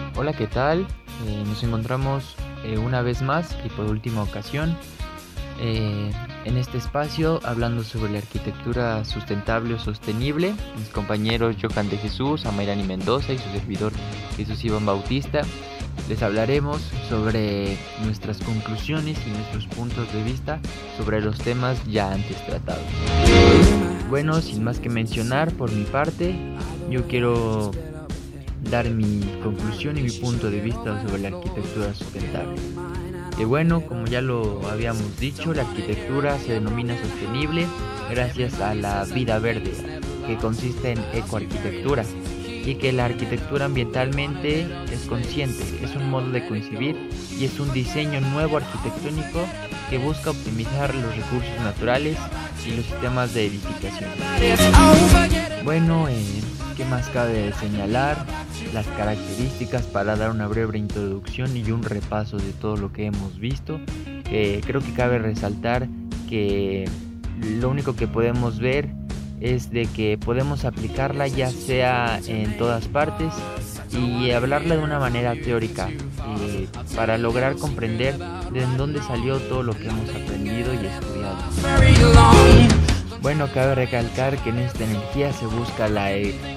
Hola, ¿qué tal? Nos encontramos una vez más y por última ocasión en este espacio hablando sobre la arquitectura sustentable o sostenible. Mis compañeros Johan de Jesús, Amairani Mendoza y su servidor Jesús Iván Bautista les hablaremos sobre nuestras conclusiones y nuestros puntos de vista sobre los temas ya antes tratados. Bueno, sin más que mencionar por mi parte, yo quiero dar mi conclusión y mi punto de vista sobre la arquitectura sustentable. Bueno, como ya lo habíamos dicho, la arquitectura se denomina sostenible gracias a la vida verde, que consiste en ecoarquitectura, y que la arquitectura ambientalmente es consciente, es un modo de concebir y es un diseño nuevo arquitectónico que busca optimizar los recursos naturales y los sistemas de edificación. Bueno, ¿qué más cabe señalar? Las características para dar una breve introducción y un repaso de todo lo que hemos visto. Creo que cabe resaltar que lo único que podemos ver es de que podemos aplicarla ya sea en todas partes y hablarla de una manera teórica para lograr comprender de dónde salió todo lo que hemos aprendido y estudiado. Bueno, cabe recalcar que en esta energía se busca la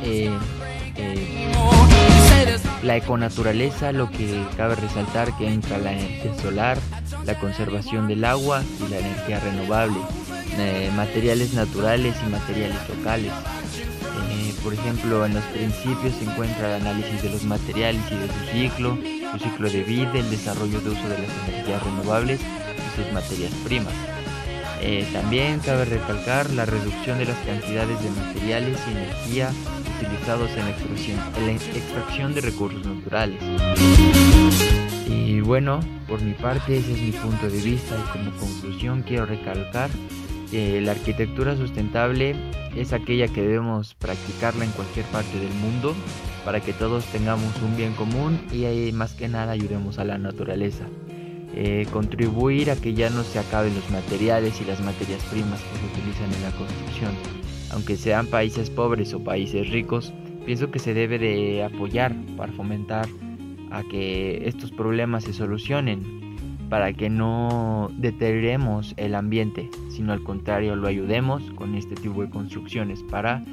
econaturaleza, lo que cabe resaltar que entra la energía solar, la conservación del agua y la energía renovable, materiales naturales y materiales locales. Por ejemplo, en los principios se encuentra el análisis de los materiales y de su ciclo de vida, el desarrollo de uso de las energías renovables y sus materias primas. También cabe recalcar la reducción de las cantidades de materiales y energía utilizados en la extracción de recursos naturales. Y bueno, por mi parte ese es mi punto de vista y como conclusión quiero recalcar que la arquitectura sustentable es aquella que debemos practicarla en cualquier parte del mundo para que todos tengamos un bien común y más que nada ayudemos a la naturaleza. Contribuir a que ya no se acaben los materiales y las materias primas que se utilizan en la construcción. Aunque sean países pobres o países ricos, pienso que se debe de apoyar para fomentar a que estos problemas se solucionen, para que no deterioremos el ambiente, sino al contrario lo ayudemos con este tipo de construcciones para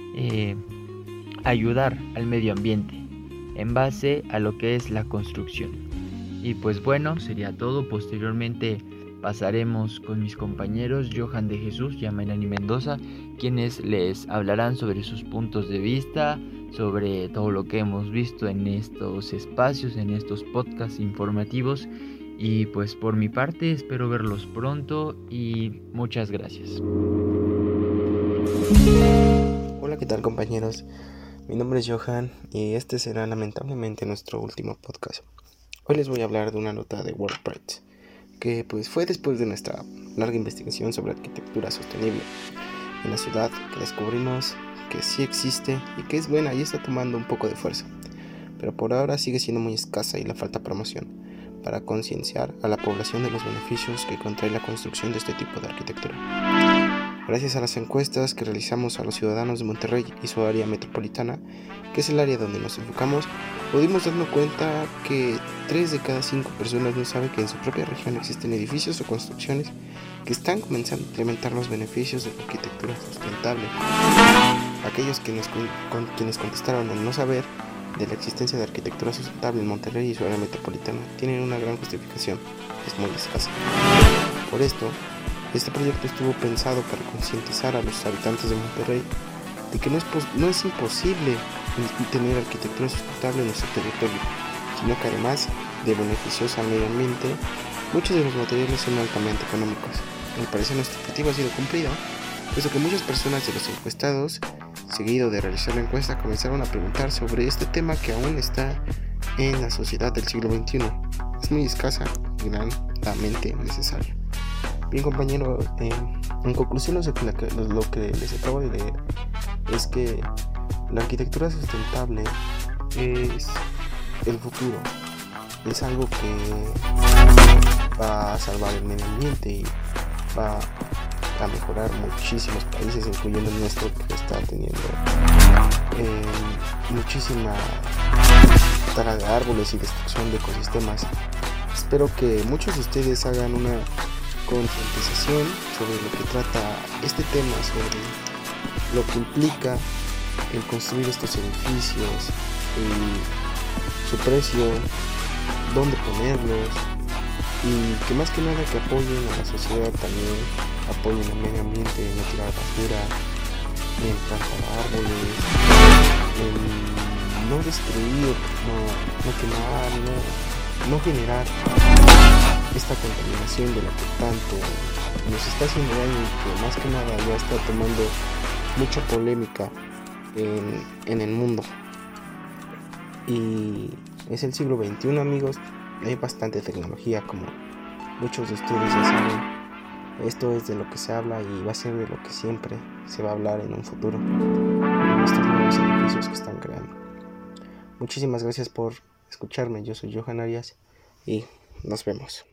ayudar al medio ambiente en base a lo que es la construcción. Y pues bueno, sería todo. Posteriormente pasaremos con mis compañeros Johan de Jesús y Amairani Mendoza, quienes les hablarán sobre sus puntos de vista, sobre todo lo que hemos visto en estos espacios, en estos podcasts informativos. Y pues por mi parte espero verlos pronto y muchas gracias. Hola, ¿qué tal compañeros? Mi nombre es Johan y este será lamentablemente nuestro último podcast. Hoy les voy a hablar de una nota de WordPress que pues fue después de nuestra larga investigación sobre arquitectura sostenible en la ciudad que descubrimos que sí existe y que es buena y está tomando un poco de fuerza, pero por ahora sigue siendo muy escasa y le falta promoción para concienciar a la población de los beneficios que contrae la construcción de este tipo de arquitectura. Gracias a las encuestas que realizamos a los ciudadanos de Monterrey y su área metropolitana, que es el área donde nos enfocamos, pudimos darnos cuenta que 3 de cada 5 personas no saben que en su propia región existen edificios o construcciones que están comenzando a implementar los beneficios de la arquitectura sustentable. Aquellos quienes contestaron al no saber de la existencia de arquitectura sustentable en Monterrey y su área metropolitana tienen una gran justificación, es muy escasa. Por esto, este proyecto estuvo pensado para concientizar a los habitantes de Monterrey de que no es imposible tener arquitectura sustentable en nuestro territorio, sino que además de beneficiosa al medio ambiente, muchos de los materiales son altamente económicos. Al parecer nuestro objetivo ha sido cumplido, puesto que muchas personas de los encuestados, seguido de realizar la encuesta, comenzaron a preguntar sobre este tema que aún está en la sociedad del siglo XXI. Es muy escasa y grandemente necesaria. Bien compañero, en conclusión lo que les acabo de leer es que la arquitectura sustentable es el futuro, es algo que va a salvar el medio ambiente y va a mejorar muchísimos países, incluyendo el nuestro, que está teniendo muchísima tala de árboles y destrucción de ecosistemas. Espero que muchos de ustedes hagan una concientización sobre lo que trata este tema, sobre lo que implica el construir estos edificios, su precio, dónde ponerlos, y que más que nada que apoyen a la sociedad también, apoyen al medio ambiente, no tirar basura, en plantar árboles, en no destruir, no quemar, no generar esta contaminación de la que tanto nos está haciendo daño y que más que nada ya está tomando mucha polémica en el mundo. Y es el siglo XXI, amigos, hay bastante tecnología, como muchos de ustedes ya saben. Esto es de lo que se habla y va a ser de lo que siempre se va a hablar en un futuro, en estos nuevos edificios que están creando. Muchísimas gracias por escucharme. Yo soy Johan Arias y nos vemos.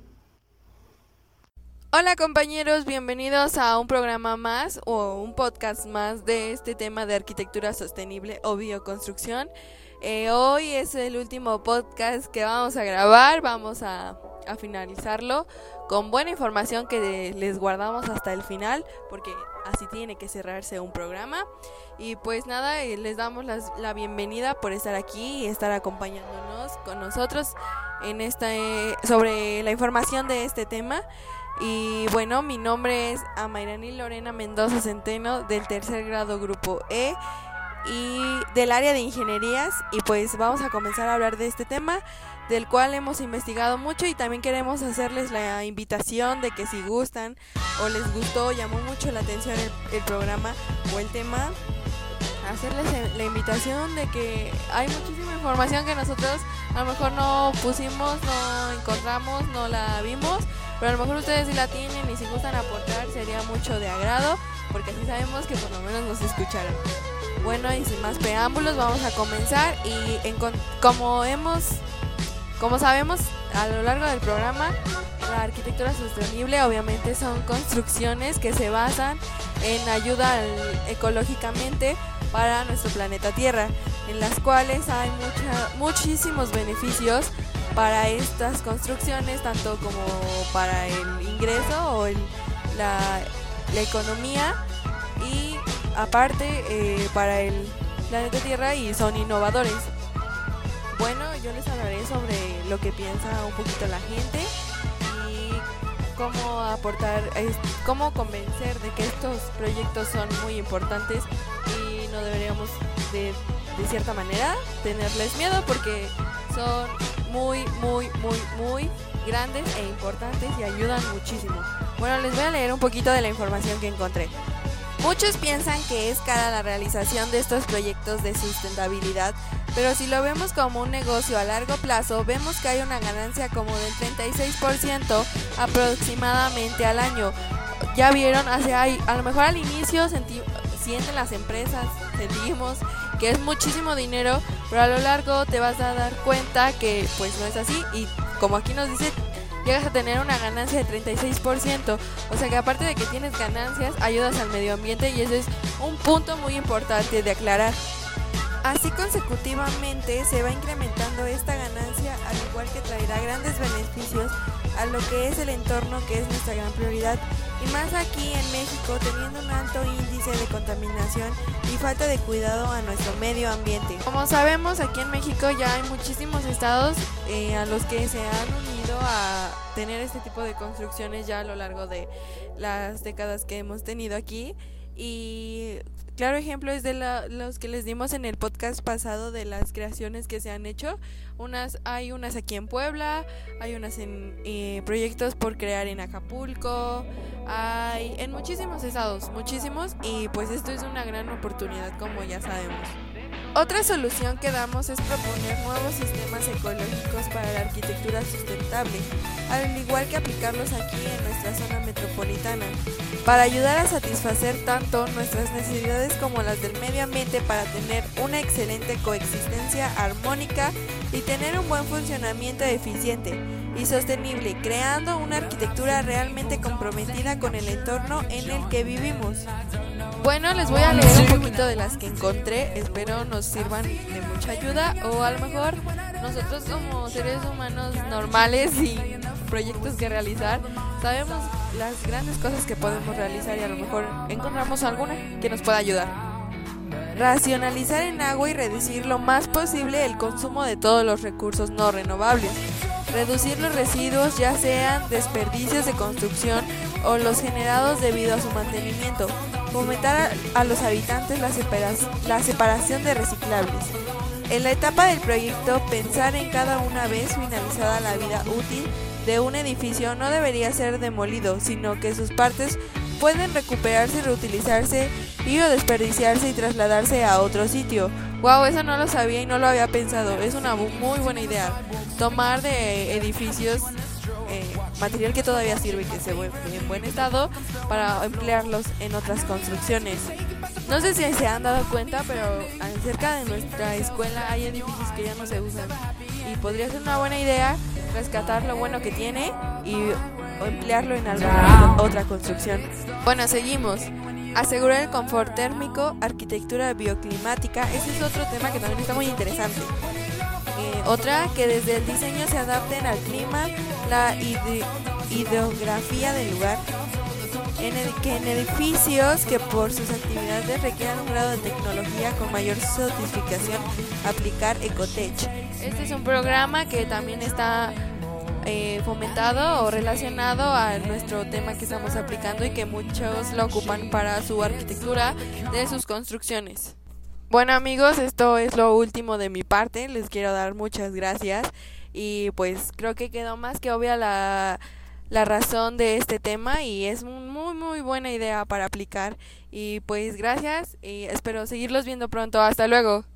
Hola compañeros, bienvenidos a un programa más o un podcast más de este tema de arquitectura sostenible o bioconstrucción. Hoy es el último podcast que vamos a grabar, vamos a finalizarlo con buena información que les guardamos hasta el final, porque así tiene que cerrarse un programa. Y pues nada, les damos la bienvenida por estar aquí y estar acompañándonos con nosotros en sobre la información de este tema. Y bueno, mi nombre es Amairani Lorena Mendoza Centeno, del tercer grado grupo E y del área de ingenierías, y pues vamos a comenzar a hablar de este tema, del cual hemos investigado mucho, y también queremos hacerles la invitación de que si gustan o les gustó, llamó mucho la atención el programa o el tema, hacerles la invitación de que hay muchísima información que nosotros a lo mejor no pusimos, no encontramos, no la vimos, pero a lo mejor ustedes sí la tienen, y si gustan aportar sería mucho de agrado, porque así sabemos que por lo menos nos escucharon. Bueno, y sin más preámbulos vamos a comenzar, y como sabemos a lo largo del programa, la arquitectura sostenible obviamente son construcciones que se basan en ayuda ecológicamente para nuestro planeta Tierra, en las cuales hay muchísimos beneficios para estas construcciones, tanto como para el ingreso o la economía, y aparte para el planeta Tierra, y son innovadores. Bueno, yo les hablaré sobre lo que piensa un poquito la gente y cómo aportar, cómo convencer de que estos proyectos son muy importantes y no deberíamos de cierta manera tenerles miedo, porque son muy grandes e importantes y ayudan muchísimo. Bueno, les voy a leer un poquito de la información que encontré. Muchos piensan que es cara la realización de estos proyectos de sustentabilidad, pero si lo vemos como un negocio a largo plazo, vemos que hay una ganancia como del 36% aproximadamente al año. Ya vieron, a lo mejor al inicio sienten las empresas, sentimos que es muchísimo dinero, pero a lo largo te vas a dar cuenta que pues no es así, y como aquí nos dice, llegas a tener una ganancia de 36%, o sea que aparte de que tienes ganancias, ayudas al medio ambiente, y ese es un punto muy importante de aclarar. Así consecutivamente se va incrementando esta ganancia, al igual que traerá grandes beneficios a lo que es el entorno, que es nuestra gran prioridad, y más aquí en México, teniendo un alto índice de contaminación y falta de cuidado a nuestro medio ambiente. Como sabemos, aquí en México ya hay muchísimos estados a los que se han unido a tener este tipo de construcciones ya a lo largo de las décadas que hemos tenido aquí, y claro ejemplo es de los que les dimos en el podcast pasado, de las creaciones que se han hecho. Hay unas aquí en Puebla, hay unas en proyectos por crear en Acapulco, hay en muchísimos estados, muchísimos, y pues esto es una gran oportunidad, como ya sabemos. Otra solución que damos es proponer nuevos sistemas ecológicos para la arquitectura sustentable, al igual que aplicarlos aquí en nuestra zona metropolitana, para ayudar a satisfacer tanto nuestras necesidades como las del medio ambiente, para tener una excelente coexistencia armónica y tener un buen funcionamiento eficiente. y sostenible, creando una arquitectura realmente comprometida con el entorno en el que vivimos. Bueno, les voy a leer un poquito de las que encontré, espero nos sirvan de mucha ayuda, o a lo mejor nosotros como seres humanos normales y proyectos que realizar, sabemos las grandes cosas que podemos realizar y a lo mejor encontramos alguna que nos pueda ayudar. Racionalizar en agua y reducir lo más posible el consumo de todos los recursos no renovables. Reducir los residuos, ya sean desperdicios de construcción o los generados debido a su mantenimiento. Fomentar a los habitantes la separación de reciclables. En la etapa del proyecto, pensar en cada una vez finalizada la vida útil de un edificio no debería ser demolido, sino que sus partes pueden recuperarse, reutilizarse y o desperdiciarse y trasladarse a otro sitio. Wow, eso no lo sabía y no lo había pensado. Es una muy buena idea. Tomar de edificios material que todavía sirve y que esté en buen estado para emplearlos en otras construcciones. No sé si se han dado cuenta, pero cerca de nuestra escuela hay edificios que ya no se usan y podría ser una buena idea rescatar lo bueno que tiene y emplearlo en alguna otra construcción. Bueno, seguimos. Asegurar el confort térmico, arquitectura bioclimática, ese es otro tema que también está muy interesante. Otra, que desde el diseño se adapten al clima, la hidrografía del lugar, en edificios que por sus actividades requieran un grado de tecnología con mayor sofisticación, aplicar Ecotech. Este es un programa que también está fomentado o relacionado a nuestro tema que estamos aplicando y que muchos lo ocupan para su arquitectura de sus construcciones. Bueno amigos, esto es lo último de mi parte, les quiero dar muchas gracias y pues creo que quedó más que obvia la razón de este tema y es muy buena idea para aplicar y pues gracias y espero seguirlos viendo pronto, hasta luego.